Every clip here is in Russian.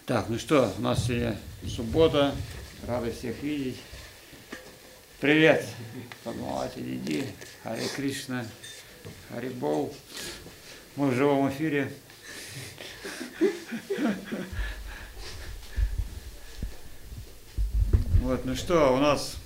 Так, ну что, у нас сегодня суббота, рады всех видеть. Привет, Падмавати Диди, Харе Кришна, Хари Бол. Мы в живом эфире. Вот, ну что, у нас,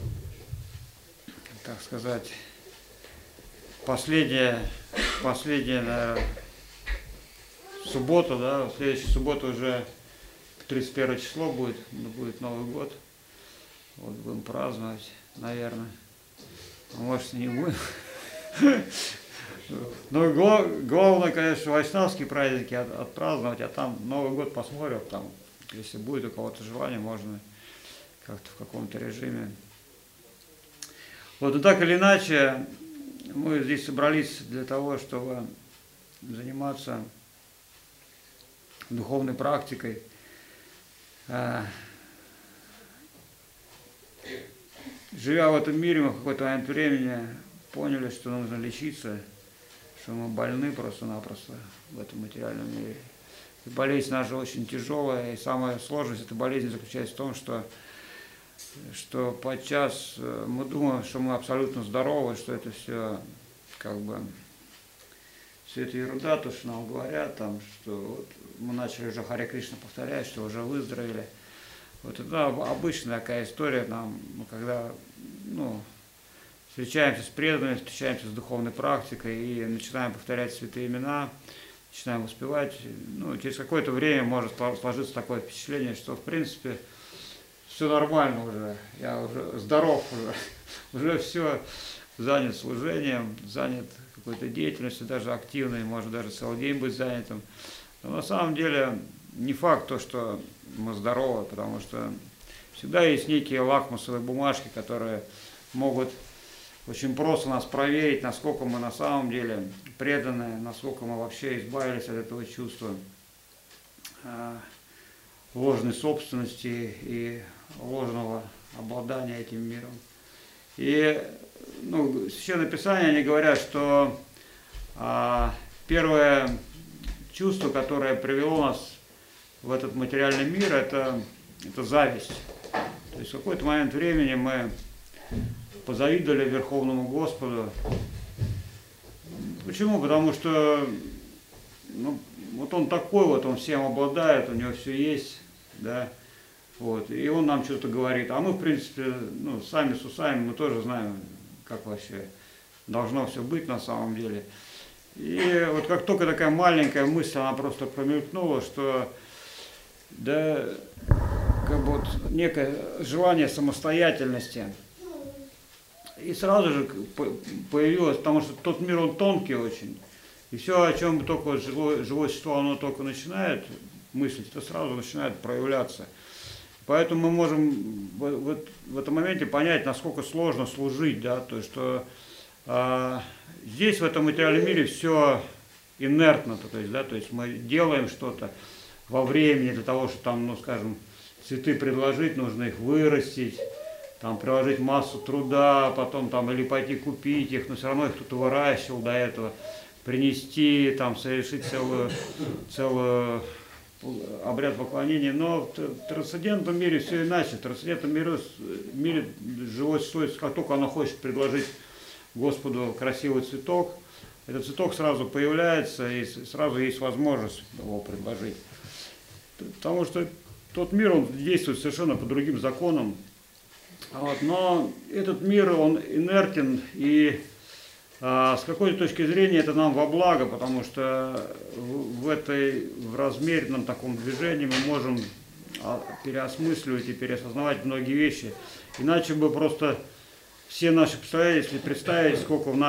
так сказать, последняя, наверное, суббота, да, в следующую субботу уже 31 число будет Новый год. Вот будем праздновать, наверное. А может, не будем. Ну, главное, конечно, вайшнавские праздники отпраздновать, а там Новый год посмотрим, там, если будет у кого-то желание, можно как-то в каком-то режиме. Вот, и так или иначе, мы здесь собрались для того, чтобы заниматься духовной практикой. Живя в этом мире, мы в какой-то момент времени поняли, что нужно лечиться, что мы больны просто-напросто в этом материальном мире. И болезнь наша очень тяжелая, и самая сложность этой болезни заключается в том, что подчас мы думаем, что мы абсолютно здоровы, что это все как бы все это ерунда, то, что нам говорят, там, что вот мы начали уже Харе Кришна повторять, что уже выздоровели. Вот это обычная такая история, нам, когда встречаемся с преданными, встречаемся с духовной практикой и начинаем повторять святые имена, начинаем успевать, через какое-то время может сложиться такое впечатление, что в принципе все нормально уже, я уже здоров уже все, занят служением, занят какой-то деятельностью, даже активной, может даже целый день быть занятым. Но на самом деле не факт то, что мы здоровы, потому что всегда есть некие лакмусовые бумажки, которые могут очень просто нас проверить, насколько мы на самом деле преданы, насколько мы вообще избавились от этого чувства ложной собственности и ложного обладания этим миром. И Священное Писание, они говорят, что первое чувство, которое привело нас в этот материальный мир, это зависть. То есть в какой-то момент времени мы позавидовали Верховному Господу. Почему? Потому что вот он такой, вот он всем обладает, у него все есть, да, вот, и он нам что-то говорит. А мы, в принципе, сами с усами, мы тоже знаем, как вообще должно все быть на самом деле. И вот как только такая маленькая мысль, она просто промелькнула, что да, как бы вот некое желание самостоятельности. И сразу же появилось, потому что тот мир, он тонкий очень. И все, о чем только живое существо, оно только начинает мыслить, это сразу начинает проявляться. Поэтому мы можем в этом моменте понять, насколько сложно служить, да, то есть, что здесь, в этом материальном мире, все инертно, то есть мы делаем что-то во времени для того, чтобы там, скажем, цветы предложить, нужно их вырастить, там приложить массу труда, потом там или пойти купить их, но все равно их кто-то выращивал до этого, принести, там совершить целую обряд поклонения. Но в трансцендентном мире все иначе. В трансцендентном мире живое существо, как только оно хочет предложить Господу красивый цветок, этот цветок сразу появляется, и сразу есть возможность его предложить. Потому что тот мир, он действует совершенно по другим законам. Вот, но этот мир, он инертен, и с какой-то точки зрения это нам во благо, потому что в размеренном таком движении мы можем переосмысливать и переосознавать многие вещи. Иначе бы просто все наши представления, если представить, сколько в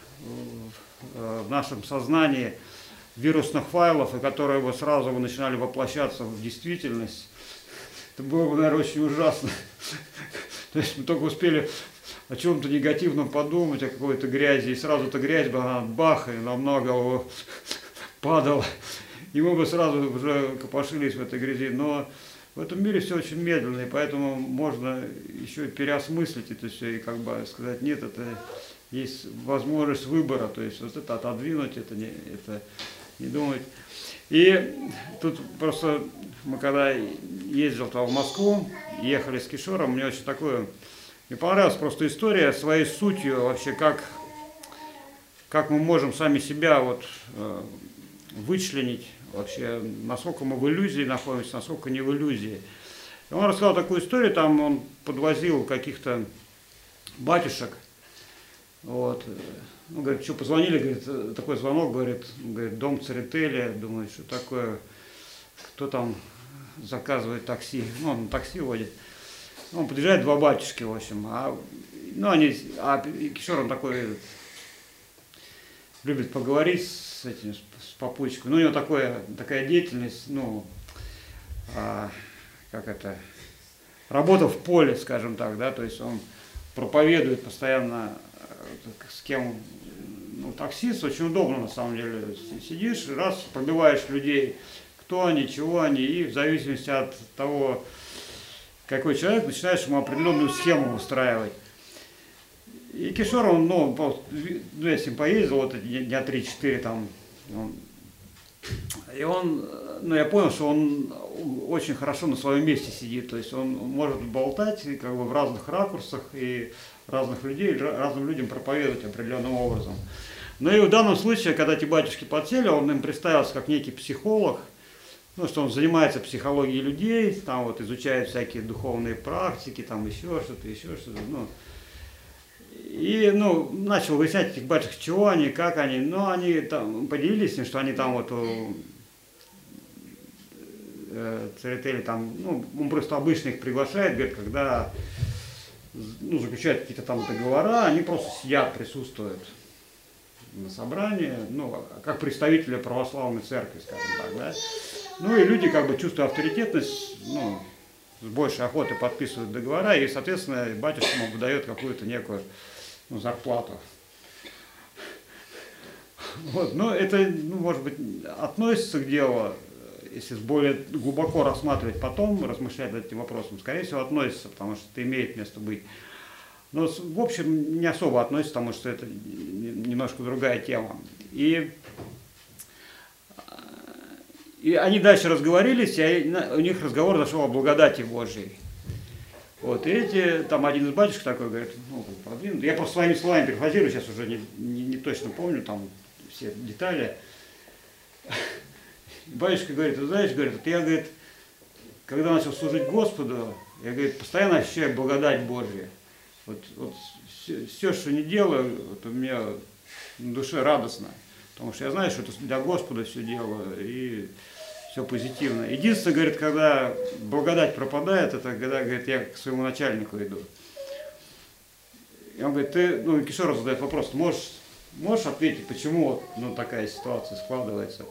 нашем сознании вирусных файлов, и которые бы сразу начинали воплощаться в действительность, это было бы, наверное, очень ужасно. То есть мы только успели о чем-то негативном подумать, о какой-то грязи, и сразу эта грязь бы, она бах, и намного падала, и мы бы сразу уже копошились в этой грязи. Но в этом мире все очень медленно, и поэтому можно еще переосмыслить это все, и как бы сказать, нет, это есть возможность выбора, то есть вот это отодвинуть, это не думать. И тут просто мы когда ездил в Москву, ехали с Кишором, мне очень такое, мне понравилась просто история своей сутью вообще, как мы можем сами себя вот вычленить вообще, насколько мы в иллюзии находимся, насколько не в иллюзии. И он рассказал такую историю, там он подвозил каких-то батюшек, вот, ну, говорит, что позвонили, говорит, такой звонок, говорит, дом Церетели, думаю, что такое, кто там заказывает такси, ну, он на такси водит. Он подъезжает, два батюшки, в общем, Кишор, он такой, любит поговорить с этим, с попутчиком, ну, у него такая деятельность, ну, работа в поле, скажем так, да, то есть он проповедует постоянно, с кем, ну, таксист, очень удобно на самом деле, сидишь, раз пробиваешь людей, кто они, чего они, и в зависимости от того, какой человек, начинаешь ему определенную схему выстраивать. И Кишор, он, я с ним поездил, вот дня 3-4 там, я понял, что он очень хорошо на своем месте сидит, то есть он может болтать как бы в разных ракурсах и разных людей, разным людям проповедовать определенным образом. Но и в данном случае, когда эти батюшки подсели, он им представился как некий психолог, ну, что он занимается психологией людей, там вот изучает всякие духовные практики, там еще что-то, ну. И, ну, начал выяснять этих батюшек, чего они, как они, но они там поделились с ним, что они там вот у Церетели там, ну, он просто обычно их приглашает, говорит, когда, ну, заключают какие-то там договора, они просто сидят, присутствуют на собрании, ну, как представители православной церкви, скажем так, да. Ну, и люди, как бы, чувствуя авторитетность, ну, с большей охотой подписывают договора, и, соответственно, батюшка ему выдает какую-то некую, ну, зарплату. Вот, но это, ну, может быть, относится к делу, если более глубоко рассматривать потом, размышлять над этим вопросом, скорее всего, относится, потому что это имеет место быть. Но, в общем, не особо относится, потому что это немножко другая тема. И они дальше разговорились, и у них разговор зашел о благодати Божьей. Вот, и там один из батюшек такой говорит, ну, продвинутый, я просто своими словами перефразирую, сейчас уже не точно помню там все детали. Батюшка говорит, ты знаешь, говорит, вот я, говорит, когда начал служить Господу, я, говорит, постоянно ощущаю благодать Божью. Вот все, что не делаю, вот у меня на душе радостно, потому что я знаю, что это для Господа все делаю, и все позитивно. Единственное, говорит, когда благодать пропадает, это когда, говорит, я к своему начальнику иду. И он говорит, ну, Кишор задает вопрос, можешь ответить, почему, ну, такая ситуация складывается?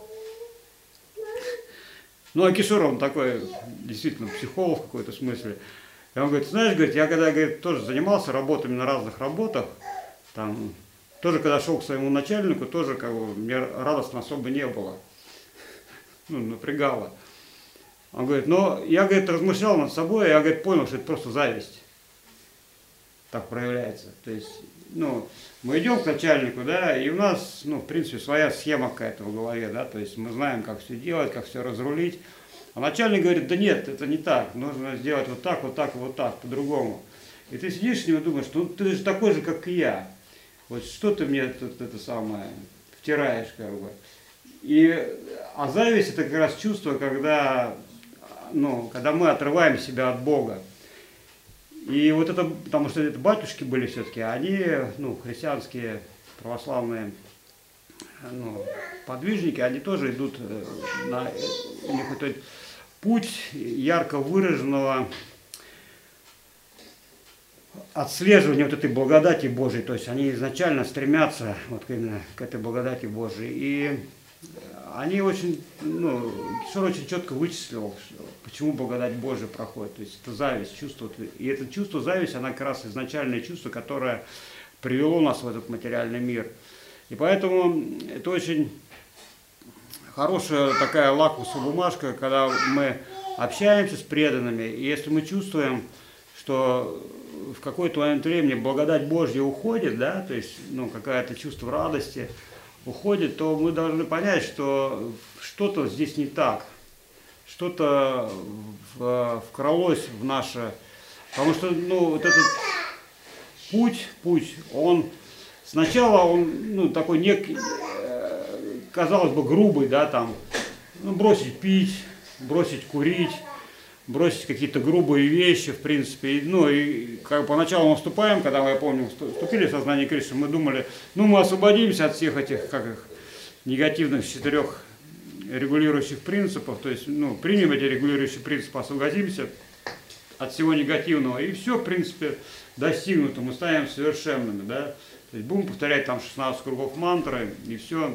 Ну, а Кишор, он такой, действительно, психолог в какой-то смысле. И он говорит, знаешь, говорит, я когда, говорит, тоже занимался работами на разных работах, там, тоже когда шел к своему начальнику, тоже, как бы, мне радостно особо не было. Ну, напрягало. Он говорит, но я, говорит, размышлял над собой, я, говорит, понял, что это просто зависть. Так проявляется. То есть, ну, мы идем к начальнику, да, и у нас, ну, в принципе, своя схема какая-то в голове, да, то есть мы знаем, как все делать, как все разрулить. А начальник говорит, да нет, это не так, нужно сделать вот так, вот так, вот так, по-другому. И ты сидишь с ним и думаешь, ну, ты же такой же, как и я. Вот что ты мне тут это самое втираешь, как бы. А зависть это как раз чувство, когда мы отрываем себя от Бога. И вот это, потому что это батюшки были все-таки, они, ну, христианские, православные, ну, подвижники, они тоже идут у них вот этот путь ярко выраженного отслеживания вот этой благодати Божией, то есть они изначально стремятся вот именно к этой благодати Божией. И они очень, ну, Кишор очень четко вычислил, почему благодать Божия проходит. То есть это зависть, чувство. И это чувство зависти, она как раз изначальное чувство, которое привело нас в этот материальный мир. И поэтому это очень хорошая такая лакмусовая бумажка, когда мы общаемся с преданными, и если мы чувствуем, что в какой-то момент времени благодать Божья уходит, да, то есть, ну, какое-то чувство радости уходит, то мы должны понять, что что-то здесь не так, что-то вкралось в наше, потому что, ну, вот этот путь, он сначала он, ну, такой некий, казалось бы, грубый, да, там, ну, бросить пить, бросить курить, бросить какие-то грубые вещи, в принципе. Ну, и как поначалу мы вступаем, когда мы, я помню, вступили в сознание Кришны, мы думали, ну, мы освободимся от всех этих, как их, негативных 4 регулирующих принципов, то есть, ну, примем эти регулирующие принципы, освободимся от всего негативного, и все, в принципе, достигнуто, мы станем совершенными, да. То есть будем повторять там 16 кругов мантры, и все.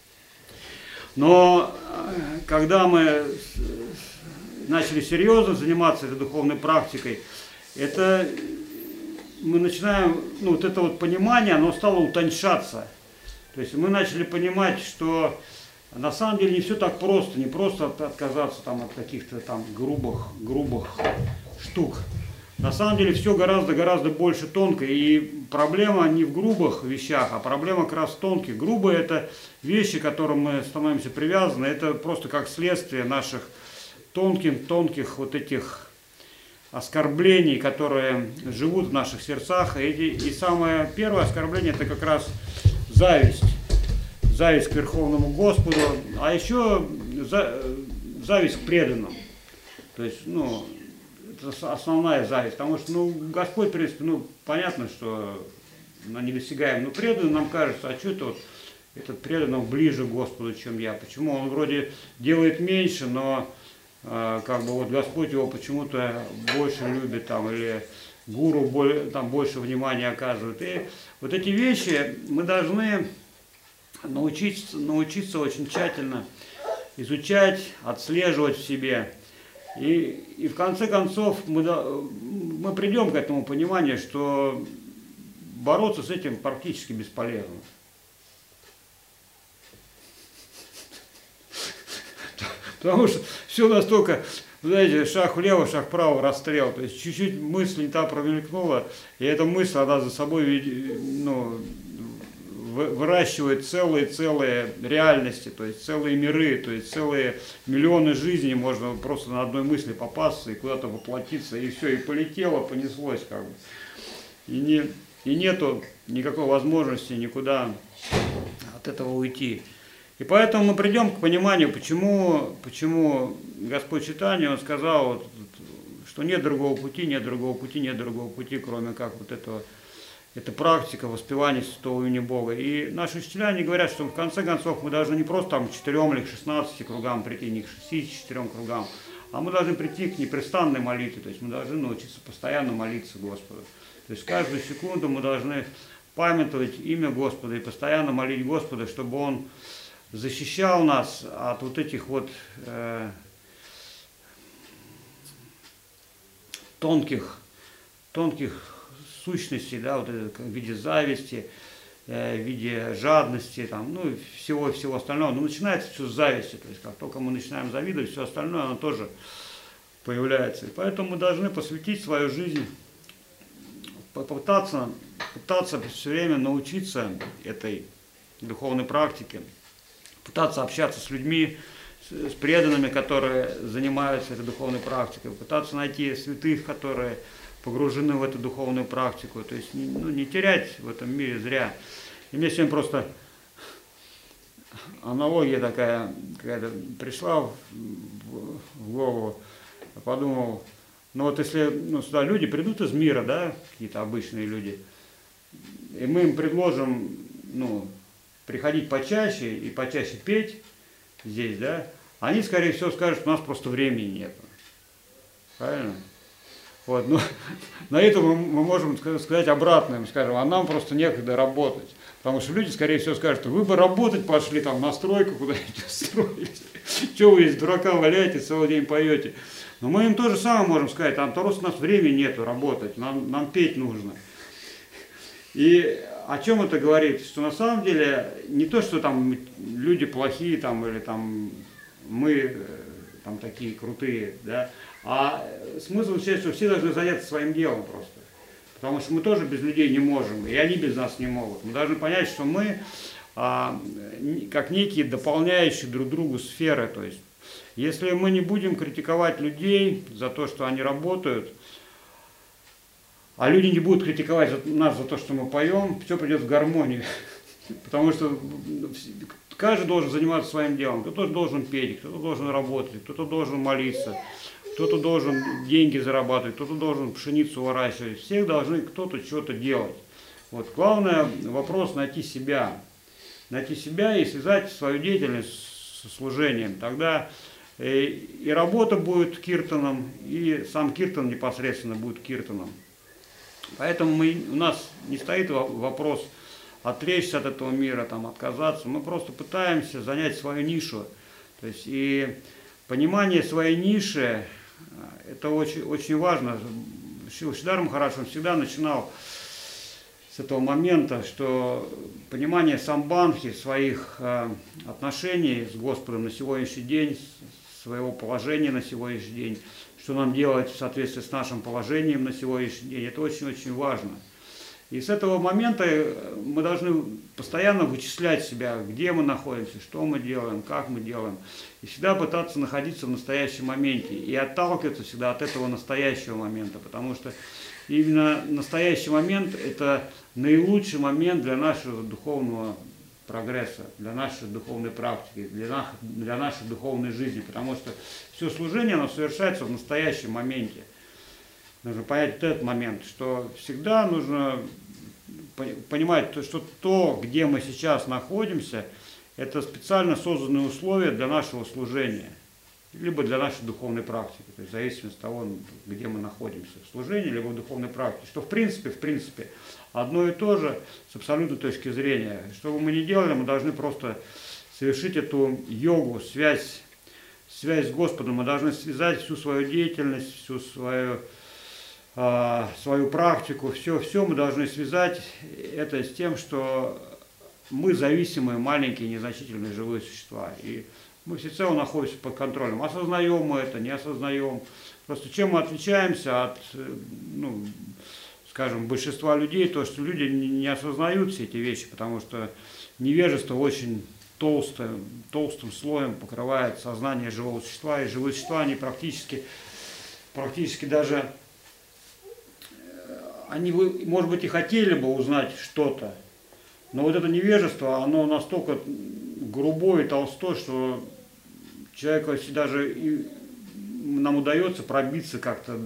Но когда мы начали серьезно заниматься этой духовной практикой, это мы начинаем, ну, вот это вот понимание, оно стало утоньшаться. То есть мы начали понимать, что на самом деле не все так просто, не просто отказаться там от каких-то там грубых штук. На самом деле все гораздо больше тонко, и проблема не в грубых вещах, а проблема как раз в тонких. Грубые — это вещи, к которым мы становимся привязаны, это просто как следствие наших тонких вот этих оскорблений, которые живут в наших сердцах. И самое первое оскорбление — это как раз зависть. Зависть к Верховному Господу, а еще зависть к преданным. То есть, ну, это основная зависть, потому что, ну, Господь, в принципе, ну, понятно, что мы не достигаем, но преданным нам кажется, а что это вот этот преданный ближе к Господу, чем я? Почему он вроде делает меньше, но как бы вот Господь его почему-то больше любит, там, или гуру там больше внимания оказывает. И вот эти вещи мы должны научиться очень тщательно изучать, отслеживать в себе. И в конце концов мы придем к этому пониманию, что бороться с этим практически бесполезно. Потому что все настолько, знаете, шаг влево, шаг вправо, расстрел. То есть чуть-чуть мысль не та промелькнула, и эта мысль, она за собой, ну, выращивает целые реальности, то есть целые миры, то есть целые миллионы жизней можно просто на одной мысли попасться и куда-то воплотиться, и все, и полетело, понеслось как бы. И нету никакой возможности никуда от этого уйти. И поэтому мы придем к пониманию, почему Господь Чайтанья, он сказал, что нет другого пути, кроме как вот этого. Это практика воспевания святого имени Бога. И наши учителя, они говорят, что в конце концов мы должны не просто там к 4 или к 16 кругам прийти, не к 64 кругам, а мы должны прийти к непрестанной молитве. То есть мы должны научиться постоянно молиться Господу. То есть каждую секунду мы должны памятовать имя Господа и постоянно молить Господа, чтобы Он защищал нас от вот этих вот тонких сущностей, да, вот это, в виде зависти, в виде жадности, там, ну, всего остального. Но начинается все с зависти, то есть как только мы начинаем завидовать, все остальное, оно тоже появляется. И поэтому мы должны посвятить свою жизнь, пытаться все время научиться этой духовной практике, пытаться общаться с людьми, с преданными, которые занимаются этой духовной практикой, пытаться найти святых, которые погружены в эту духовную практику, то есть, ну, не терять в этом мире зря. И мне сегодня просто аналогия такая какая-то пришла в голову, я подумал, ну вот если, ну, сюда люди придут из мира, да, какие-то обычные люди, и мы им предложим, ну, приходить почаще и почаще петь здесь, да, они, скорее всего, скажут, что у нас просто времени нет. Правильно? Вот, ну, на это мы можем сказать обратное, мы скажем, а нам просто некогда работать. Потому что люди, скорее всего, скажут, вы бы работать пошли, там, на стройку куда-нибудь устроились. Чего вы здесь дурака валяете, целый день поете. Но мы им то же самое можем сказать, там, просто у нас времени нету работать, нам петь нужно. И о чем это говорит? Что на самом деле не то, что там люди плохие, там, или там мы там такие крутые, да, а смысл заключается, что все должны заняться своим делом просто. Потому что мы тоже без людей не можем, и они без нас не могут. Мы должны понять, что мы как некие дополняющие друг другу сферы. То есть Если мы не будем критиковать людей за то, что они работают, а люди не будут критиковать нас за то, что мы поем, все придет в гармонию. Потому что каждый должен заниматься своим делом. Кто-то должен петь, кто-то должен работать, кто-то должен молиться, кто-то должен деньги зарабатывать, кто-то должен пшеницу выращивать. Всех должны кто-то что-то делать. Вот. Главное вопрос найти себя. Найти себя и связать свою деятельность со служением. Тогда и работа будет киртаном, и сам киртан непосредственно будет киртаном. Поэтому у нас не стоит вопрос отречься от этого мира, там, отказаться. Мы просто пытаемся занять свою нишу. То есть и понимание своей ниши, это очень, очень важно. Шридар Махарадж, он всегда начинал с этого момента, что понимание самбханхи, своих отношений с Господом на сегодняшний день, своего положения на сегодняшний день, что нам делать в соответствии с нашим положением на сегодняшний день, это очень-очень важно. И с этого момента мы должны постоянно вычислять себя, где мы находимся, что мы делаем, как мы делаем. И всегда пытаться находиться в настоящем моменте. И отталкиваться всегда от этого настоящего момента. Потому что именно настоящий момент – это наилучший момент для нашего духовного прогресса, для нашей духовной практики, для нашей духовной жизни. Потому что все служение, оно совершается в настоящем моменте. Нужно понять вот этот момент, что всегда нужно понимать, что то, где мы сейчас находимся, это специально созданные условия для нашего служения, либо для нашей духовной практики, то есть в зависимости от того, где мы находимся, в служении, либо в духовной практике, что в принципе, одно и то же с абсолютной точки зрения. Что бы мы ни делали, мы должны просто совершить эту йогу, связь с Господом, мы должны связать всю свою деятельность, всю свою практику, все мы должны связать это с тем, что мы зависимые, маленькие, незначительные живые существа. И мы всецело находимся под контролем. Осознаем мы это, не осознаем. Просто чем мы отличаемся от, скажем, большинства людей, то, что люди не осознают все эти вещи, потому что невежество очень толстым слоем покрывает сознание живого существа, и живые существа, они практически даже... Они, может быть, и хотели бы узнать что-то, но вот это невежество, оно настолько грубое и толстое, что человеку, если даже нам удается пробиться как-то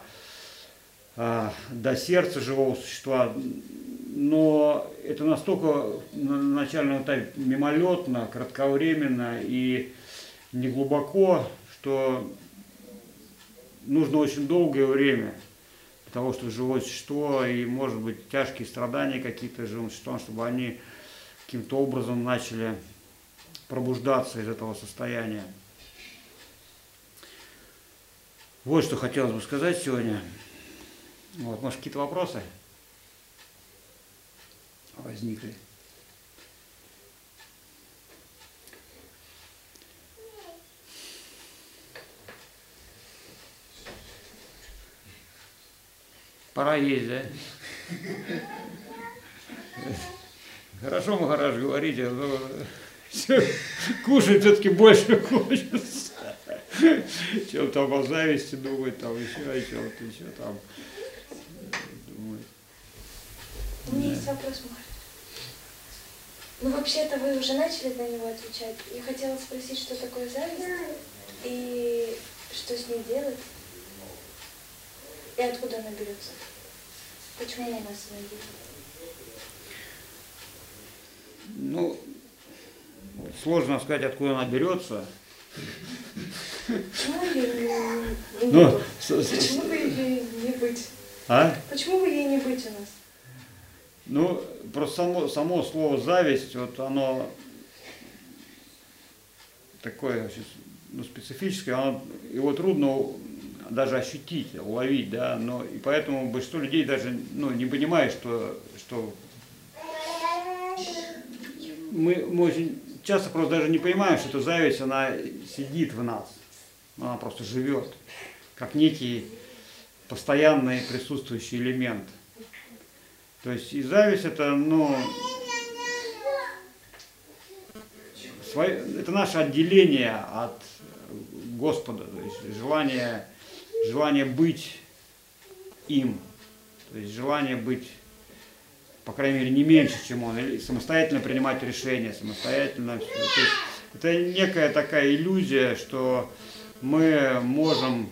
до сердца живого существа, но это настолько на начальном этапе мимолетно, кратковременно и неглубоко, что нужно очень долгое время для того, чтобы живое существо и, может быть, тяжкие страдания какие-то живым существам, чтобы они каким-то образом начали пробуждаться из этого состояния. Вот что хотелось бы сказать сегодня. Вот, может, какие-то вопросы возникли? Пора есть, да? Хорошо, Махарадж, говорите, но кушать все-таки больше хочется, чем там о зависти думать, там еще о чем-то, еще там думать. У меня есть вопрос, Махарадж. Ну, вообще-то вы уже начали на него отвечать. Я хотела спросить, что такое зависть и что с ней делать. И откуда она берется? Почему у нас она есть? Ну, сложно сказать, откуда она берется. Почему ей не быть? Почему бы ей не быть? А? Почему бы ей не быть у нас? Ну, просто само слово зависть, вот оно такое специфическое, его трудно даже ощутить, уловить, да, но и поэтому большинство людей даже не понимает, что мы очень часто просто даже не понимаем, что эта зависть, она сидит в нас, она просто живет, как некий постоянный присутствующий элемент. То есть и зависть это, это наше отделение от Господа, то есть желание быть им, то есть желание быть, по крайней мере, не меньше, чем он, или самостоятельно принимать решения, самостоятельно. То есть это некая такая иллюзия, что мы можем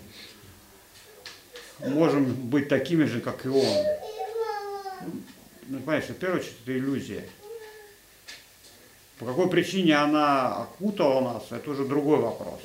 быть такими же, как и он. Ну, понимаешь, в первую очередь, это иллюзия. По какой причине она окутала нас, это уже другой вопрос.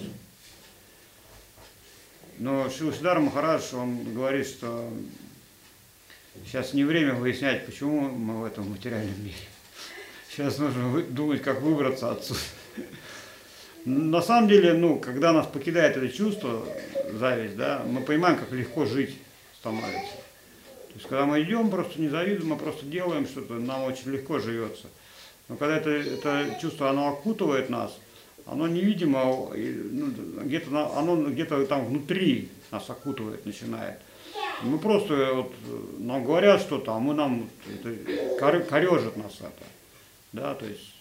Но Шрила Сиддхарта Махарадж, он говорит, что сейчас не время выяснять, почему мы в этом материальном мире. Сейчас нужно думать, как выбраться отсюда. На самом деле, ну, когда нас покидает это чувство, зависть, да, мы понимаем, как легко жить становится. То есть, когда мы идем, просто не завидуем, мы просто делаем что-то, нам очень легко живется. Но когда это чувство, оно окутывает нас, оно невидимо, ну, оно где-то там внутри нас окутывает, начинает. Мы просто, вот, нам говорят что-то, а нам это, корежит нас это. Да, то есть,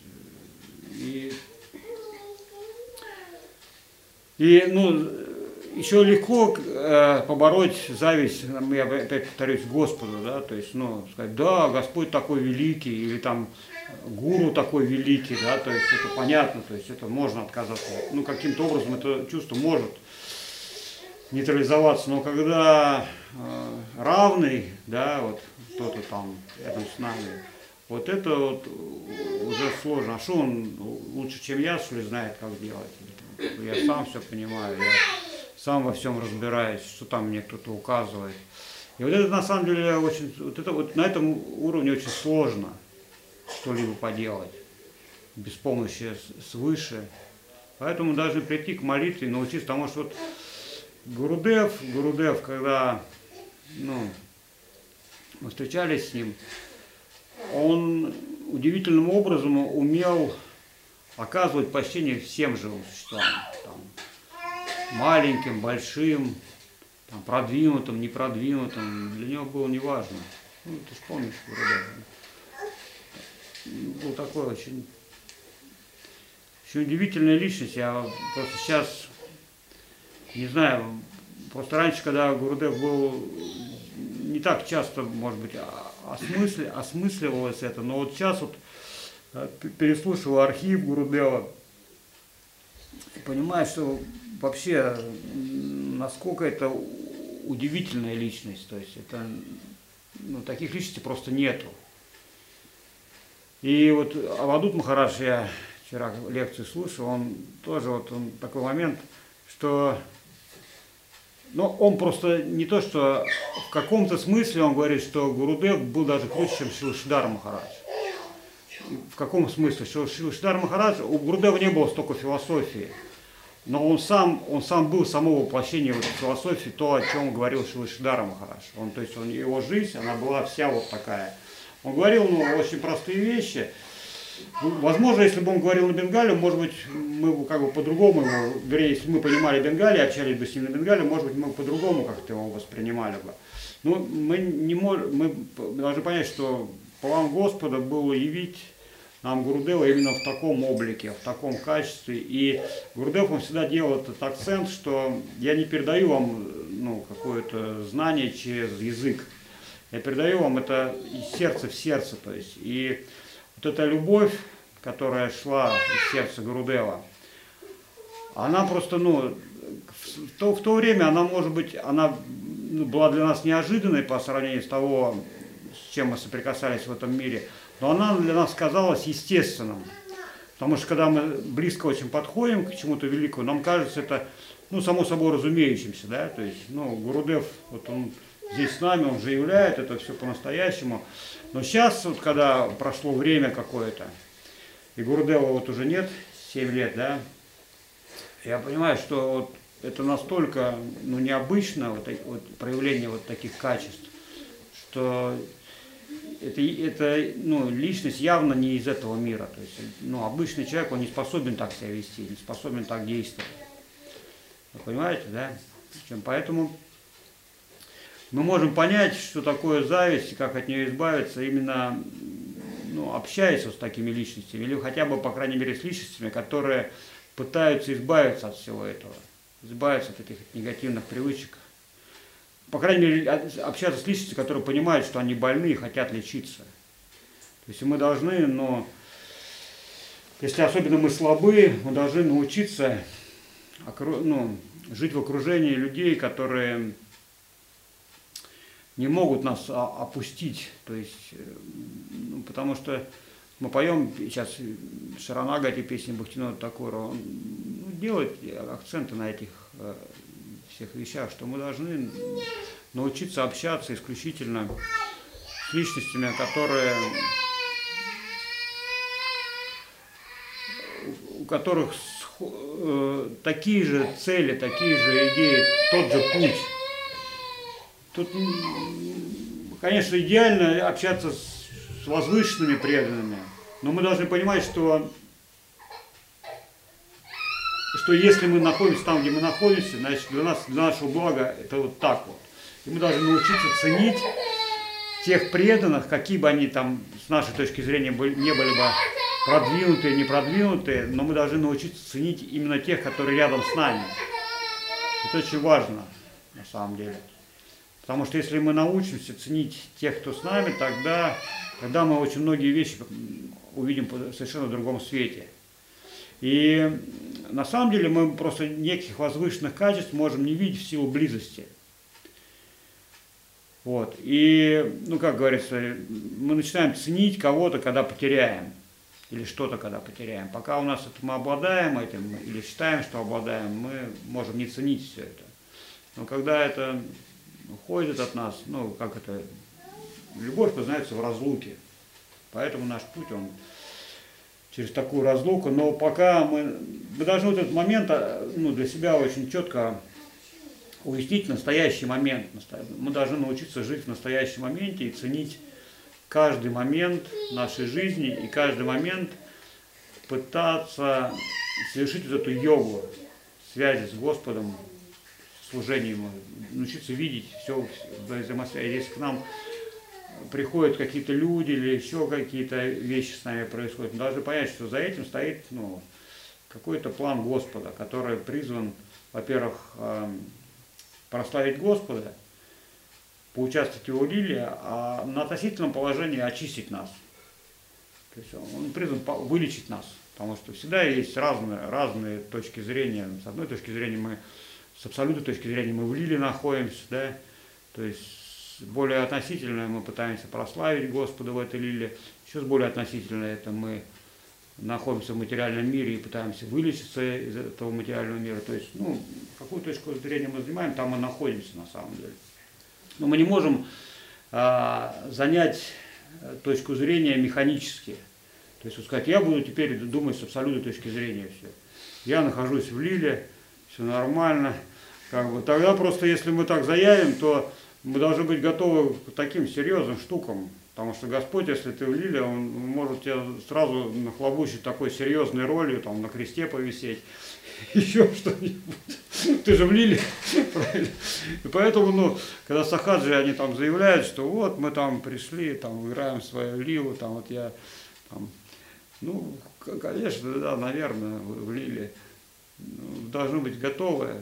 ну, еще легко побороть зависть, я опять повторюсь, Господу, да, то есть, ну, сказать, да, Господь такой великий, или там гуру такой великий, да, то есть это понятно, то есть это можно отказаться, ну, каким-то образом это чувство может нейтрализоваться, но когда равный, да, вот кто-то там рядом с нами, вот это вот уже сложно. А что он лучше, чем я, что ли, знает, как делать? Я сам все понимаю, я сам во всем разбираюсь, что там мне кто-то указывает. И вот это на самом деле очень, вот на этом уровне очень сложно что-либо поделать без помощи свыше. Поэтому мы должны прийти к молитве и научиться, потому что вот Гурудев, когда, ну, мы встречались с ним, он удивительным образом умел оказывать почтение всем живым существам, там, маленьким, большим, там, продвинутым, непродвинутым, для него было неважно. Ну, ты же помнишь, Гурудев. Был такой очень удивительная личность. Я просто сейчас не знаю, просто раньше, когда Гурудев был, не так часто, может быть, осмысливалось это, но вот сейчас вот переслушивал архив Гурудева и понимаю, что вообще насколько это удивительная личность, то есть это, ну, таких личностей просто нету. И вот Авадут Махарадж, я вчера лекцию слушал, он тоже вот такой момент, что, ну, он просто не то, что в каком-то смысле он говорит, что Гурудев был даже круче, чем Шрила Сиддхарта Махарадж. В каком смысле? Что Шрила Сиддхарта Махарадж, у Гурудева не было столько философии, но он сам был само воплощение вот философии, то, о чем говорил Шрила Сиддхарта Махарадж. То есть его жизнь, она была вся вот такая. Он говорил, ну, очень простые вещи. Возможно, если бы он говорил на бенгале, может быть, мы бы как бы по-другому его, вернее, если мы понимали бенгале, общались бы с ним на бенгале, может быть, мы по-другому как-то его воспринимали бы. Но мы должны понять, что план Господа был явить нам Гурудева именно в таком облике, в таком качестве. И Гурудев, он всегда делал этот акцент, что я не передаю вам, ну, какое-то знание через язык. Я передаю вам это из сердца в сердце, то есть. И вот эта любовь, которая шла из сердца Гурудева, она просто, ну, в то время она, может быть, она, ну, была для нас неожиданной по сравнению с того, с чем мы соприкасались в этом мире, но она для нас казалась естественным. Потому что когда мы близко очень подходим к чему-то великому, нам кажется это, ну, само собой разумеющимся, да, то есть, ну, Гурудев, вот он здесь с нами, он заявляет это все по-настоящему. Но сейчас, вот, когда прошло время какое-то, и Гурудева вот уже нет, 7 лет, да, я понимаю, что вот это настолько, ну, необычно, вот проявление вот таких качеств, что это, ну, личность явно не из этого мира. То есть, ну, обычный человек, он не способен так себя вести, не способен так действовать. Вы понимаете, да? Поэтому мы можем понять, что такое зависть и как от нее избавиться, именно, ну, общаясь с такими личностями, или хотя бы, по крайней мере, с личностями, которые пытаются избавиться от всего этого. избавиться от этих негативных привычек. По крайней мере, общаться с личностью, которые понимают, что они больны и хотят лечиться. То есть мы должны, но если особенно мы слабы, мы должны научиться жить в окружении людей, которые не могут нас опустить. То есть, потому что мы поем сейчас Шаранага, эти песни Бахтинора Такура, он делает акценты на этих всех вещах, что мы должны научиться общаться исключительно с личностями, у которых такие же цели, такие же идеи, тот же путь. Тут, конечно, идеально общаться с возвышенными преданными, но мы должны понимать, что если мы находимся там, где мы находимся, значит, для нашего блага это вот так вот. И мы должны научиться ценить тех преданных, какие бы они там с нашей точки зрения не были бы продвинутые, не продвинутые, но мы должны научиться ценить именно тех, которые рядом с нами. Это очень важно, на самом деле. Потому что если мы научимся ценить тех, кто с нами, тогда мы очень многие вещи увидим в совершенно другом свете. И на самом деле мы просто неких возвышенных качеств можем не видеть в силу близости. Вот. И, как говорится, мы начинаем ценить кого-то, когда потеряем. Или что-то, когда потеряем. Пока у нас мы обладаем этим, или считаем, что обладаем, мы можем не ценить все это. Но когда это уходит от нас, любовь познается в разлуке. Поэтому наш путь, он через такую разлуку. Но пока мы должны вот этот момент для себя очень четко уяснить настоящий момент. Мы должны научиться жить в настоящем моменте и ценить каждый момент нашей жизни и каждый момент пытаться совершить вот эту йогу связи с Господом, служением, научиться видеть все взаимосвязь. Если к нам приходят какие-то люди или еще какие-то вещи с нами происходят, мы должны понять, что за этим стоит какой-то план Господа, который призван, во-первых, прославить Господа, поучаствовать в его лилии, а на относительном положении очистить нас. То есть он призван вылечить нас, потому что всегда есть разные точки зрения. С одной точки зрения с абсолютной точки зрения мы в лилии находимся, да, то есть более относительно мы пытаемся прославить Господа в этой лилии, еще с более относительно это мы находимся в материальном мире и пытаемся вылечиться из этого материального мира. То есть, какую точку зрения мы занимаем, там мы находимся на самом деле. Но мы не можем занять точку зрения механически. То есть сказать, я буду теперь думать с абсолютной точки зрения все. Я нахожусь в лиле, все нормально. Тогда просто, если мы так заявим, то мы должны быть готовы к таким серьезным штукам. Потому что Господь, если ты в лиле, Он может тебя сразу нахлобучить такой серьезной ролью, там, на кресте повисеть, еще что-нибудь. Ты же в лиле, правильно? И поэтому, когда сахаджи, они там заявляют, что вот мы там пришли, там играем свою лилу, там вот я, там, конечно, да, наверное, в лиле должны быть готовы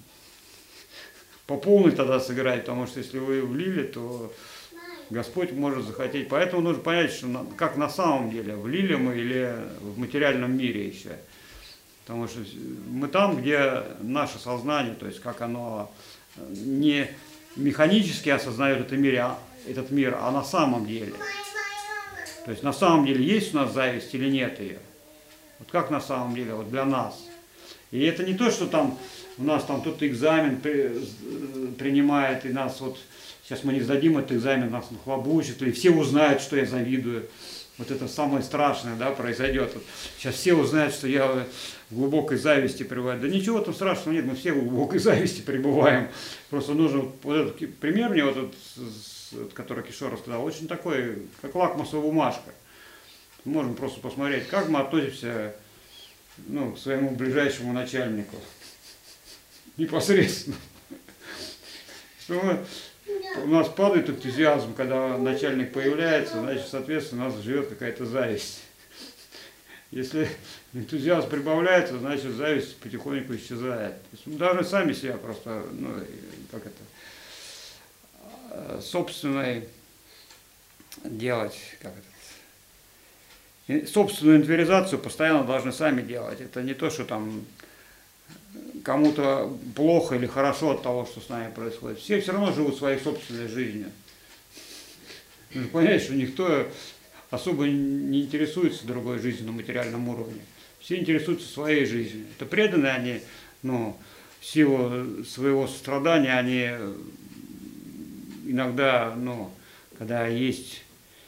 по полной тогда сыграть, потому что если вы в лиле, то Господь может захотеть. Поэтому нужно понять, что как на самом деле, в лиле мы или в материальном мире еще. Потому что мы там, где наше сознание, то есть как оно не механически осознает этот мир, а на самом деле. То есть на самом деле есть у нас зависть или нет ее. Вот как на самом деле, вот для нас. И это не то, что там у нас там кто-то экзамен принимает, и нас вот сейчас мы не сдадим этот экзамен, нас нахлобучат, или все узнают, что я завидую. Вот это самое страшное, да, произойдет. Вот сейчас все узнают, что я в глубокой зависти пребываю. Да ничего там страшного нет, мы все в глубокой зависти пребываем. Просто нужно, вот этот пример мне, вот этот, который Кишор рассказал, очень такой, как лакмусовая бумажка. Можем просто посмотреть, как мы относимся к своему ближайшему начальнику. Непосредственно. Что у нас падает энтузиазм, когда начальник появляется, значит, соответственно, у нас живет какая-то зависть. Если энтузиазм прибавляется, значит зависть потихоньку исчезает. То есть мы должны сами себя просто, ну, как это, собственной делать, как это, собственную инвентаризацию постоянно должны сами делать. Это не то, что там кому-то плохо или хорошо от того, что с нами происходит. Все равно живут своей собственной жизнью. Нужно понять, что никто особо не интересуется другой жизнью на материальном уровне. Все интересуются своей жизнью. Это преданные они, ну, в силу своего сострадания, они иногда, ну, когда есть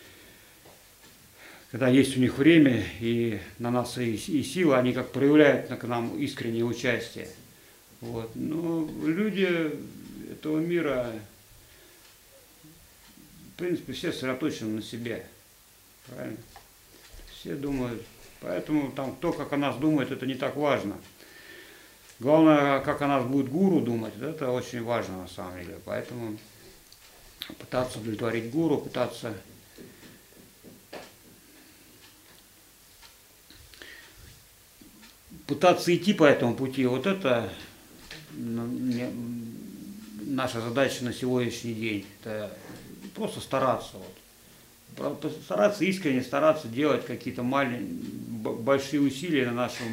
у них время и на нас и силы, они как проявляют к нам искреннее участие. Вот. Но люди этого мира, в принципе, все сосредоточены на себе. Правильно? Все думают. Поэтому там кто как о нас думает, это не так важно. Главное, как о нас будет гуру думать, это очень важно на самом деле. Поэтому пытаться удовлетворить гуру, пытаться идти по этому пути, вот это наша задача на сегодняшний день. Это просто стараться. Вот. Стараться искренне, стараться делать какие-то большие усилия на нашем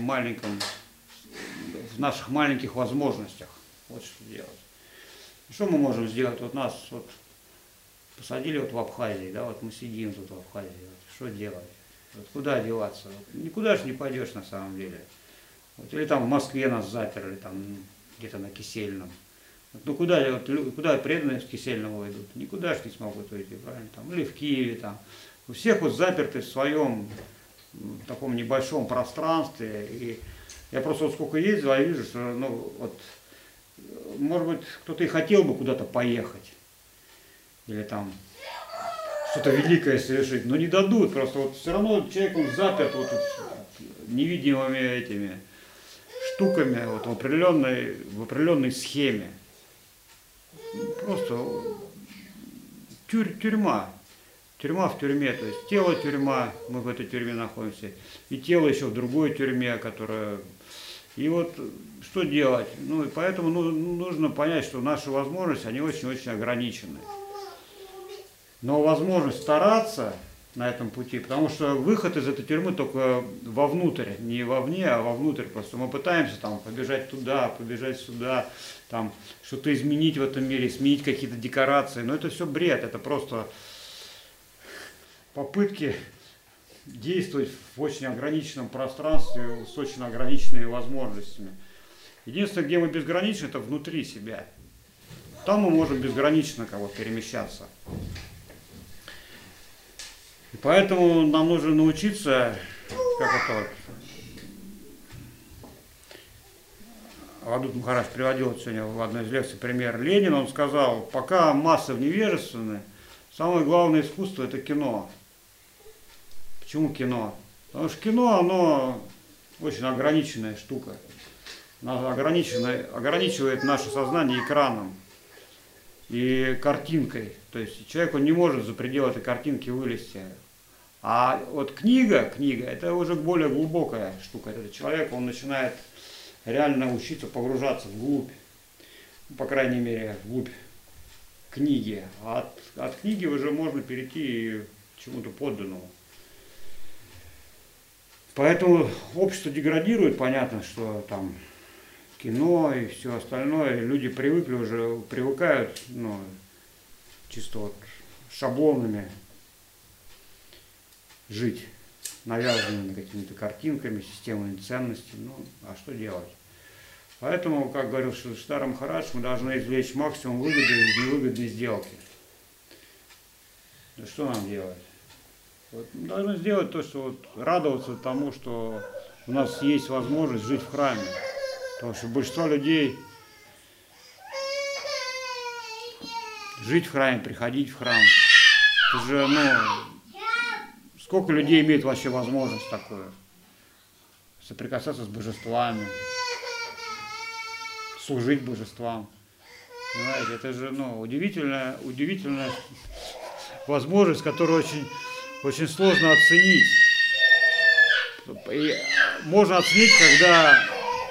в наших маленьких возможностях. Вот что делать. Что мы можем сделать? Вот нас вот посадили вот в Абхазии, да, вот мы сидим тут в Абхазии. Вот, что делать? Вот куда деваться? Вот, никуда же не пойдешь на самом деле. Вот, или там в Москве нас заперли, там где-то на Кисельном. Вот, ну куда преданные с Кисельного идут? Никуда же не смогут уйти, правильно? Там, или в Киеве там. У всех вот заперты в своем таком небольшом пространстве. И я просто вот сколько ездил, я вижу, что, ну, вот, может быть, кто-то и хотел бы куда-то поехать. Или там что-то великое совершить, но не дадут. Просто вот все равно человек он заперт вот невидимыми этими штуками вот, в определенной схеме. Просто тюрьма. Тюрьма в тюрьме, то есть тело тюрьма, мы в этой тюрьме находимся, и тело еще в другой тюрьме, которая... И вот что делать? Ну, и поэтому нужно понять, что наши возможности, они очень-очень ограничены. Но возможность стараться на этом пути, потому что выход из этой тюрьмы только вовнутрь, не вовне, а вовнутрь. Просто мы пытаемся там побежать туда, побежать сюда, там что-то изменить в этом мире, сменить какие-то декорации. Но это все бред, это просто попытки действовать в очень ограниченном пространстве с очень ограниченными возможностями. Единственное, где мы безграничны, это внутри себя. Там мы можем безгранично перемещаться. И поэтому нам нужно научиться, Авадут Махарадж приводил сегодня в одной из лекций пример Ленина, он сказал, пока массы невежественны, самое главное искусство это кино. Почему кино? Потому что кино, оно очень ограниченная штука. Оно ограничивает наше сознание экраном и картинкой. То есть человек он не может за пределы этой картинки вылезти. А вот книга, это уже более глубокая штука. Этот человек, он начинает реально учиться погружаться вглубь. По крайней мере, вглубь книги. А от книги уже можно перейти к чему-то подданному. Поэтому общество деградирует, понятно, что там кино и все остальное. Люди привыкают, чисто вот шаблонами жить, навязанными какими-то картинками, системами ценностей. А что делать? Поэтому, как говорил Шридхар Махарадж, мы должны извлечь максимум выгоды из невыгодной сделки. Да что нам делать? Вот мы должны сделать то, что радоваться тому, что у нас есть возможность жить в храме. Потому что большинство людей жить в храме, приходить в храм. Это же, сколько людей имеет вообще возможность такую? Соприкасаться с божествами, служить божествам. Понимаете, это же, удивительная возможность, которую очень сложно оценить. И можно оценить, когда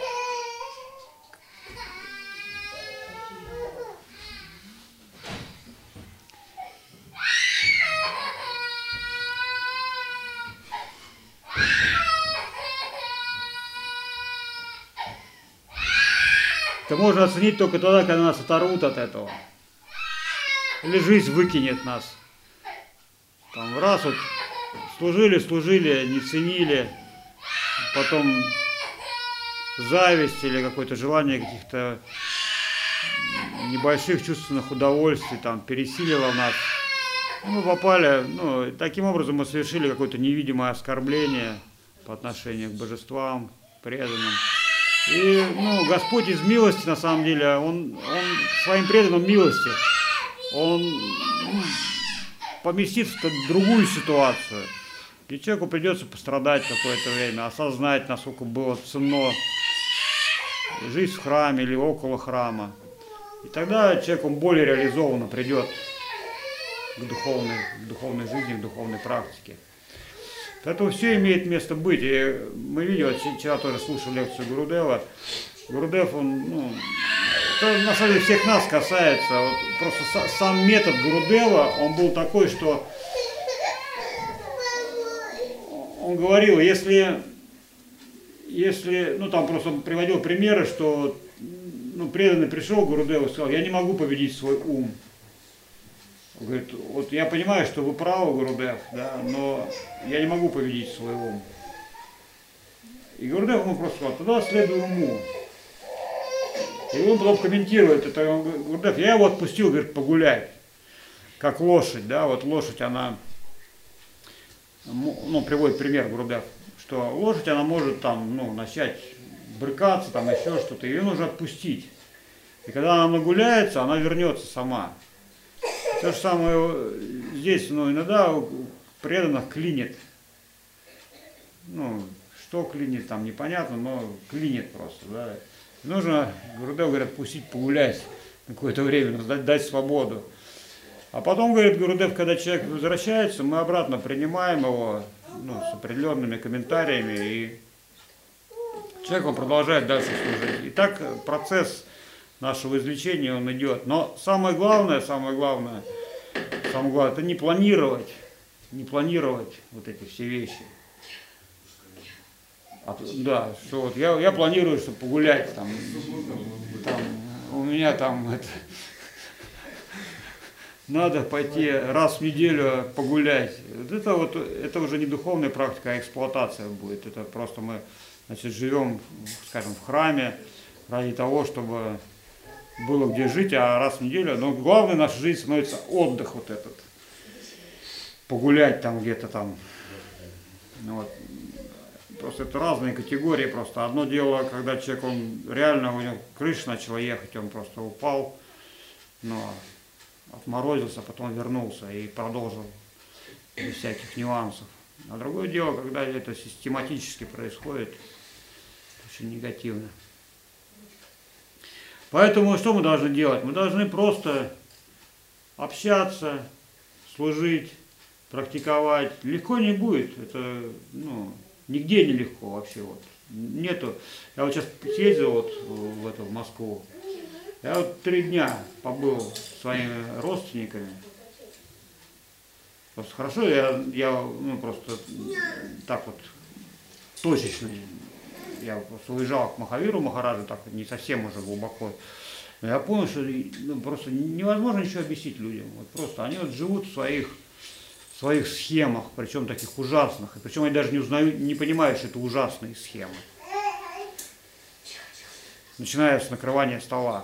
это можно оценить только тогда, когда нас оторвут от этого. Или жизнь выкинет нас. Там раз вот служили, не ценили, потом зависть или какое-то желание каких-то небольших чувственных удовольствий там пересилило нас. Мы попали, ну, таким образом мы совершили какое-то невидимое оскорбление по отношению к божествам, преданным. И, ну, Господь из милости, на самом деле, Он своим преданным милости, Он поместит в другую ситуацию. И человеку придется пострадать какое-то время, осознать, насколько было ценно жизнь в храме или около храма. И тогда человек, он более реализованно придет к духовной жизни, к духовной практике. Поэтому все имеет место быть. И мы видели, вчера тоже слушал лекцию Гурудева. Гурудев, он, ну, это на самом деле всех нас касается. Вот просто сам метод Гурудева, он был такой, что он говорил, если, ну там просто приводил примеры, что ну, преданный пришел к Гурудеву и сказал, я не могу победить свой ум. Он говорит, вот я понимаю, что вы правы, Гурудев, да, но я не могу победить свой ум. И Гурудев ему просто сказал, тогда следуй уму. И он потом комментирует это, он говорит, Гурудев, я его отпустил, говорит, погулять, как лошадь, да, вот лошадь, она, ну, приводит пример Гурудев, что лошадь, она может там, ну, начать брыкаться, там еще что-то, ее нужно отпустить. И когда она нагуляется, она вернется сама. То же самое здесь, ну, иногда у преданных клинит. Ну, что клинит, там непонятно, но клинит просто, да. Нужно, Гурудев говорит, отпустить погулять какое-то время, дать свободу. А потом, говорит Гурудев, когда человек возвращается, мы обратно принимаем его, ну, с определенными комментариями, и человек, он продолжает дальше служить. И так процесс нашего излечения, он идет. Но самое главное, это не планировать вот эти все вещи. Да, что вот я планирую, чтобы погулять, там у меня там это, надо пойти раз в неделю погулять. Это уже не духовная практика, а эксплуатация будет. Это просто мы, значит, живем, скажем, в храме ради того, чтобы было где жить, а раз в неделю. Но главное, наша жизнь становится отдых вот этот. Погулять там где-то там. Вот. Просто это разные категории. Просто одно дело, когда человек, он реально, у него крыша начала ехать, он просто упал, но отморозился, потом вернулся и продолжил без всяких нюансов. А другое дело, когда это систематически происходит, очень негативно. Поэтому что мы должны делать? Мы должны просто общаться, служить, практиковать. Легко не будет. Это, ну, нигде не легко вообще. Вот. Нету. Я вот сейчас съездил вот в Москву. Я вот 3 дня побыл с своими родственниками. Просто хорошо, я ну, просто так вот точечно. Я просто уезжал к Махавиру Махараджу, так не совсем уже глубоко. Но я понял, что ну, просто невозможно ничего объяснить людям. Вот просто они вот живут в своих схемах, причем таких ужасных. И причем они даже не понимают, что это ужасные схемы. Начиная с накрывания стола.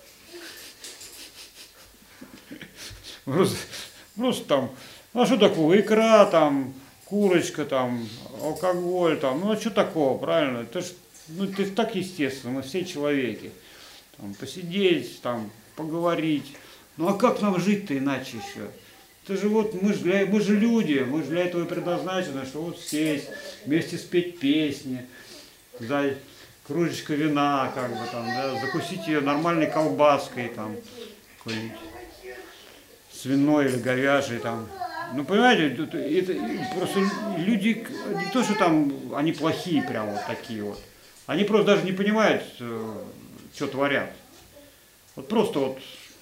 Просто там, ну а что такого, икра там, курочка там, алкоголь там, ну а что такого, правильно? Это ж, ну, это так естественно, мы все человеки. Там, посидеть, там, поговорить. Ну а как нам жить-то иначе еще? Это же вот, мы же люди, мы же для этого и предназначены, что вот сесть, вместе спеть песни, дать кружечка вина, как бы там, да, закусить ее нормальной колбаской, там, какой-нибудь свиной или говяжьей, там, Ну, понимаете, это просто люди, не то, что там они плохие прям вот такие вот, они просто даже не понимают, что творят. Вот просто вот,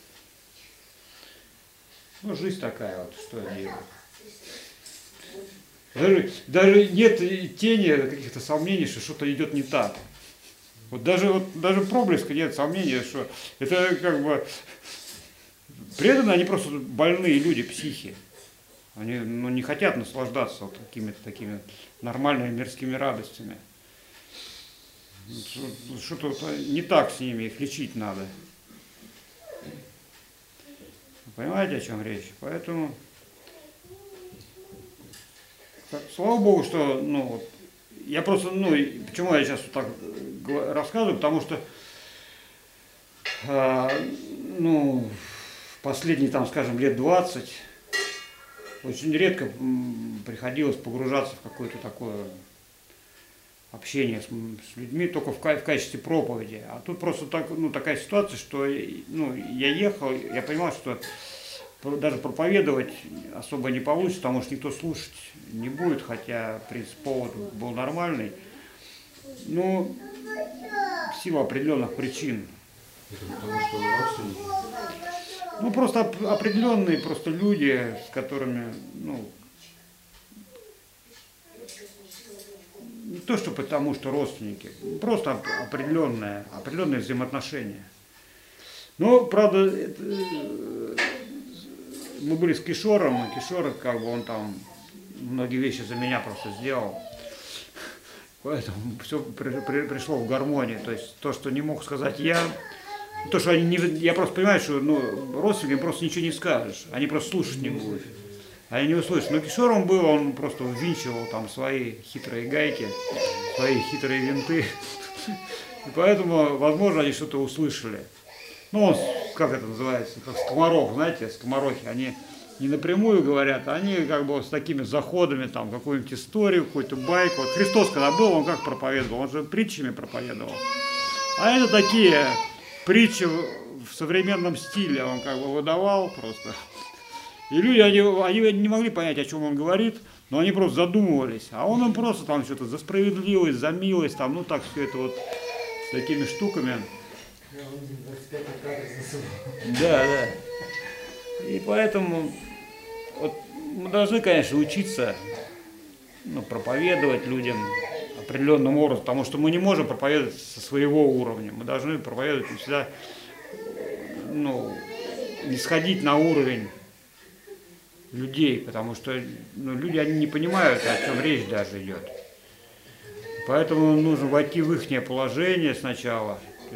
ну, жизнь такая вот, что я делаю. Даже нет тени каких-то сомнений, что что-то идет не так. Вот даже проблеска нет сомнения, что это как бы преданные, они просто больные люди, психи. Они не хотят наслаждаться вот какими-то такими нормальными мирскими радостями. Что-то не так с ними, их лечить надо. Понимаете, о чем речь? Поэтому, слава Богу, что, ну, я просто, ну, почему я сейчас вот так рассказываю, потому что, ну, последние, там, скажем, лет 20 очень редко приходилось погружаться в какое-то такое общение с людьми, только в качестве проповеди. А тут просто так, ну, такая ситуация, что, ну, я ехал, я понимал, что даже проповедовать особо не получится, потому что никто слушать не будет, хотя, в принципе, повод был нормальный. Ну, в силу определенных причин. Это потому что вы родственники? Ну, просто определенные просто люди, с которыми, ну, не то, что потому что родственники, просто определенные взаимоотношения. Но, правда, мы были с Кишором, и Кишор, как бы, он там многие вещи за меня просто сделал. Поэтому все пришло в гармонию. То есть то, что не мог сказать я, то, что они не, я просто понимаю, что, ну, родственникам просто ничего не скажешь, они просто слушать не будут. Они не услышат. Но Кишор он был, он просто ввинчивал там свои хитрые гайки, свои хитрые винты. И поэтому, возможно, они что-то услышали. Ну, он, как это называется, как скоморох, знаете, скоморохи, они не напрямую говорят, а они как бы с такими заходами, там, какую-нибудь историю, какую-то байку. Вот Христос, когда был, он как проповедовал? Он же притчами проповедовал. А это такие притчи в современном стиле, он как бы выдавал просто. И люди, они не могли понять, о чем он говорит, но они просто задумывались. А он им просто там что-то за справедливость, за милость, там, ну так все это вот с такими штуками. Да, да. И поэтому вот, мы должны, конечно, учиться, ну, проповедовать людям определенным образом, потому что мы не можем проповедовать со своего уровня. Мы должны проповедовать всегда, ну, не сходить на уровень людей, потому что, ну, люди, они не понимают, о чем речь даже идет. Поэтому нужно войти в их положение сначала.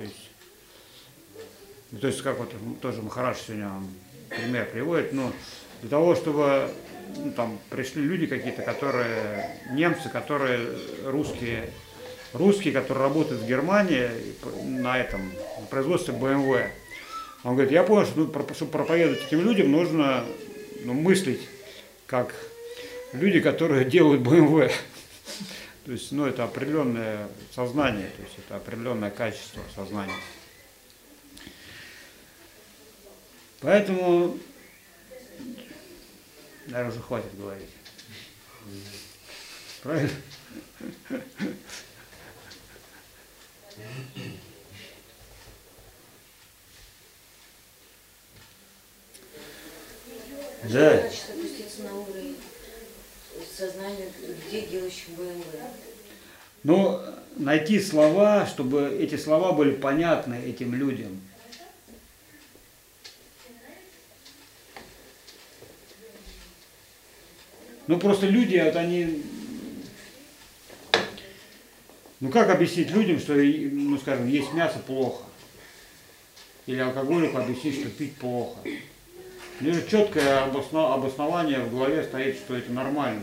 То есть как вот тоже Махарадж сегодня пример приводит, но для того, чтобы, ну, там пришли люди какие-то, которые немцы, которые русские, которые работают в Германии на производстве BMW. Он говорит, я понял, что, ну, чтобы проповедовать этим людям, нужно, ну, мыслить как люди, которые делают BMW. То есть, ну, это определенное сознание, то есть это определенное качество сознания. Поэтому, наверное, уже хватит говорить. Правильно? Да. Значит, опуститься на уровень сознания людей, делающих БМВ. Ну, найти слова, чтобы эти слова были понятны этим людям. Ну, просто люди, вот они, ну, как объяснить людям, что, ну, скажем, есть мясо плохо? Или алкоголику объяснить, что пить плохо? У него же четкое обоснование в голове стоит, что это нормально.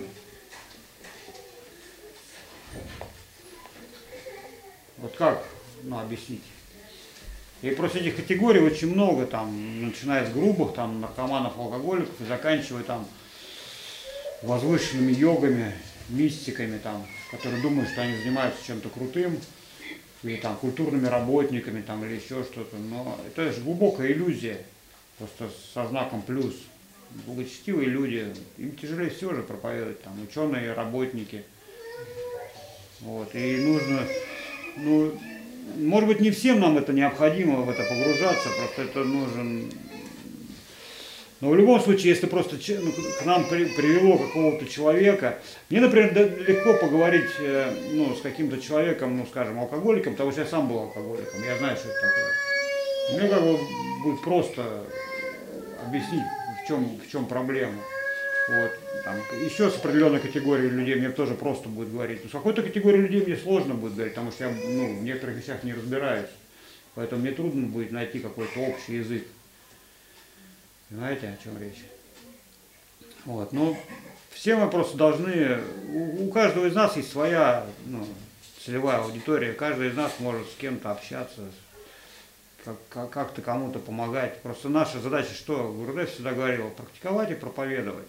Вот как, ну, объяснить? И просто этих категорий очень много, там, начиная с грубых, там, наркоманов, алкоголиков, и заканчивая там возвышенными йогами, мистиками, там, которые думают, что они занимаются чем-то крутым, или там культурными работниками, там, или еще что-то. Но это же глубокая иллюзия, просто со знаком плюс. благочестивые люди, им тяжелее всего же проповедовать, там, ученые, работники. Вот, и нужно, ну, может быть, не всем нам это необходимо в это погружаться, просто это нужен. Но в любом случае, если просто к нам привело какого-то человека, мне, например, легко поговорить ну, с каким-то человеком, ну, скажем, алкоголиком, потому что я сам был алкоголиком, я знаю, что это такое. Мне как бы будет просто объяснить, в чем проблема. Вот. Там, еще с определенной категорией людей мне тоже просто будет говорить. Но с какой-то категорией людей мне сложно будет говорить, потому что я ну, в некоторых вещах не разбираюсь. Поэтому мне трудно будет найти какой-то общий язык. Понимаете, о чем речь? Вот. Но все мы просто должны, у каждого из нас есть своя ну, целевая аудитория, каждый из нас может с кем-то общаться, как-то кому-то помогать. Просто наша задача, что Гурудев всегда говорил, практиковать и проповедовать.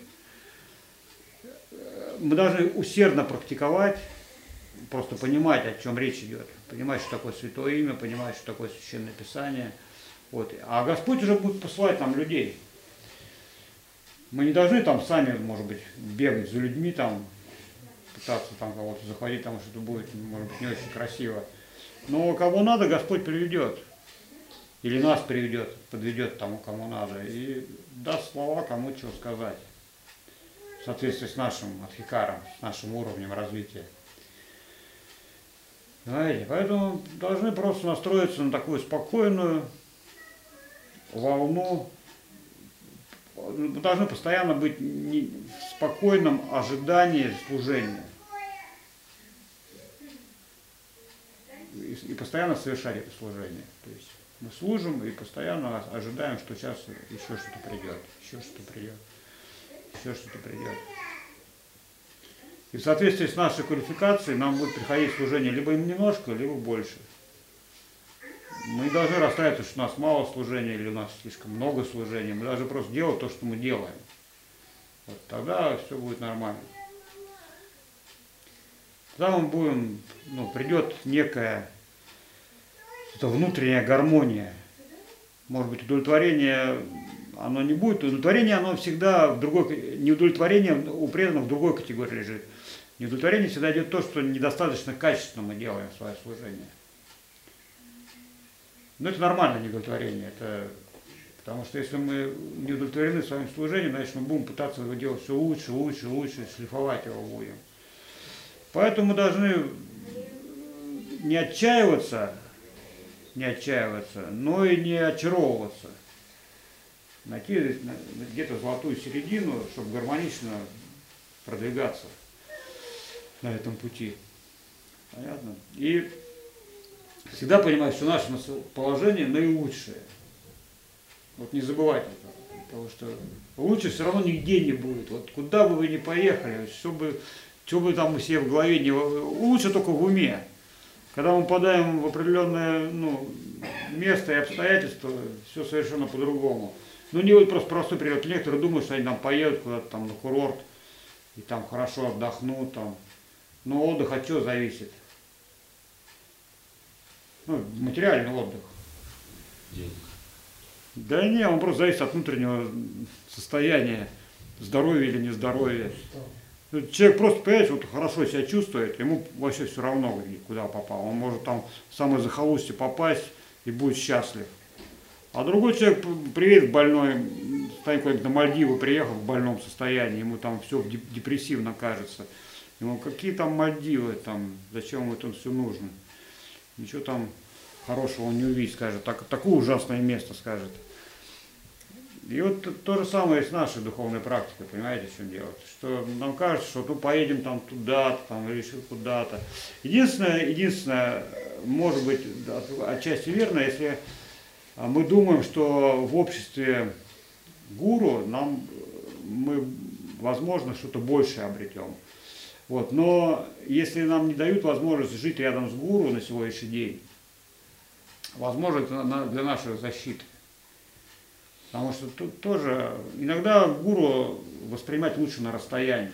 Мы должны усердно практиковать, просто понимать, о чем речь идет, понимать, что такое Святое Имя, понимать, что такое Священное Писание. Вот. А Господь уже будет посылать нам людей. Мы не должны там сами, может быть, бегать за людьми, там, пытаться там кого-то захватить, потому что это будет, может быть, не очень красиво. Но кого надо, Господь приведет. Или нас приведет, подведет тому, кому надо. И даст слова, кому чего сказать. В соответствии с нашим адхикаром, с нашим уровнем развития. Знаете, поэтому должны просто настроиться на такую спокойную волну. Мы должны постоянно быть в спокойном ожидании служения. И постоянно совершать это служение. То есть мы служим и постоянно ожидаем, что сейчас еще что-то придет, еще что-то придет. Еще что-то придет. И в соответствии с нашей квалификацией нам будет приходить служение либо немножко, либо больше. Мы не должны расстраиваться, что у нас мало служения или у нас слишком много служения. Мы должны просто делать то, что мы делаем. Вот тогда все будет нормально. Тогда мы будем, ну, придет некая внутренняя гармония. Может быть, удовлетворение оно не будет. Удовлетворение, оно всегда в другой, неудовлетворение у преданных в другой категории лежит. Неудовлетворение всегда идет то, что недостаточно качественно мы делаем свое служение. Но это нормальное неудовлетворение. Это, потому что если мы не удовлетворены своим служением, значит мы будем пытаться его делать все лучше, лучше, лучше, шлифовать его будем. Поэтому мы должны не отчаиваться, но и не очаровываться. Найти где-то золотую середину, чтобы гармонично продвигаться на этом пути. Понятно? И всегда понимать, что наше положение наилучшее. Вот не забывайте это. Потому что лучше все равно нигде не будет. Вот куда бы вы ни поехали, что бы там у себя в голове не... Лучше только в уме. Когда мы попадаем в определенное место и обстоятельства, все совершенно по-другому. Ну не вот просто простой пример. Некоторые думают, что они там поедут куда-то там на курорт и там хорошо отдохнут. Там. Но отдых от чего зависит? Ну, материальный отдых. Денег. Да не, он просто зависит от внутреннего состояния, здоровья или нездоровья. Человек просто, понимаете, вот хорошо себя чувствует, ему вообще все равно, куда попал. Он может там в самое захолустье попасть и будет счастлив. А другой человек приедет больной, станет куда-нибудь на Мальдивы, приехал в больном состоянии, ему там все депрессивно кажется. Ему какие там Мальдивы, там, зачем это все нужно? Ничего там хорошего он не увидит, скажет, такое ужасное место, скажет. И вот то же самое и с нашей духовной практикой, понимаете, в чем дело? Что нам кажется, что ну поедем там туда-то, там, или еще куда-то. Единственное, может быть, отчасти верно, если мы думаем, что в обществе гуру мы, возможно, что-то большее обретем. Вот. Но если нам не дают возможность жить рядом с гуру на сегодняшний день, возможно, это для нашей защиты. Потому что тут тоже иногда гуру воспринимать лучше на расстоянии.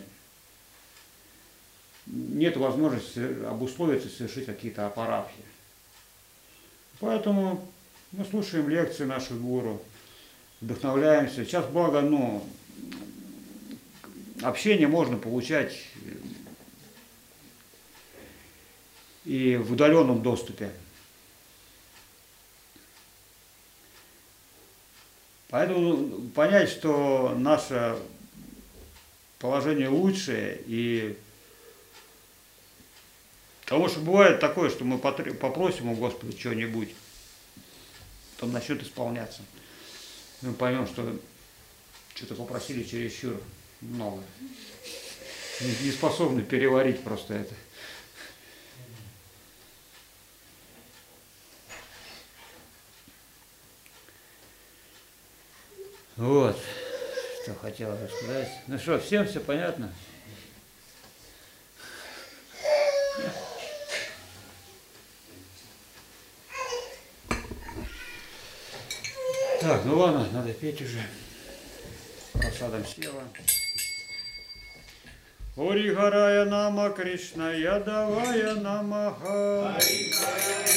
Нет возможности обусловиться, совершить какие-то аппарахи. Поэтому мы слушаем лекции наших гуру, вдохновляемся. Сейчас, благо, общение можно получать и в удаленном доступе. Поэтому понять, что наше положение лучшее, и потому что бывает такое, что мы попросим у Господа чего-нибудь, потом начнет исполняться. Мы поймем, что что-то попросили чересчур много. Не способны переварить просто это. Вот, что хотел рассказать. Ну что, всем все понятно? Так, ну ладно, надо петь уже. Просадом села. Ори Гарая Нама Кришна Ядавая Намаха.